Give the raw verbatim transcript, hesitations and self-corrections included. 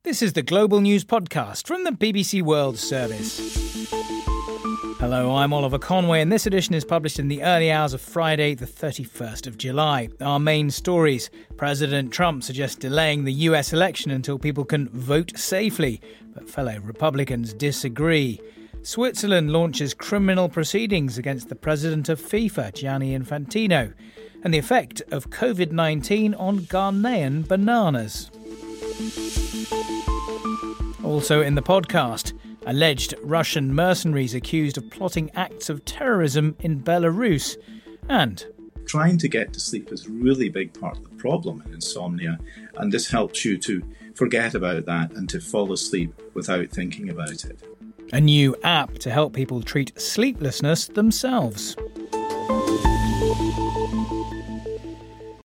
This is the Global News Podcast from the B B C World Service. Hello, I'm Oliver Conway, and this edition is published in the early hours of Friday, the thirty-first of July. Our main stories. President Trump suggests delaying the U S election until people can vote safely, but fellow Republicans disagree. Switzerland launches criminal proceedings against the president of FIFA, Gianni Infantino, and the effect of covid nineteen on Ghanaian bananas. Also in the podcast, alleged Russian mercenaries accused of plotting acts of terrorism in Belarus, and trying to get to sleep is a really big part of the problem in insomnia, and this helps you to forget about that and to fall asleep without thinking about it. A new app to help people treat sleeplessness themselves.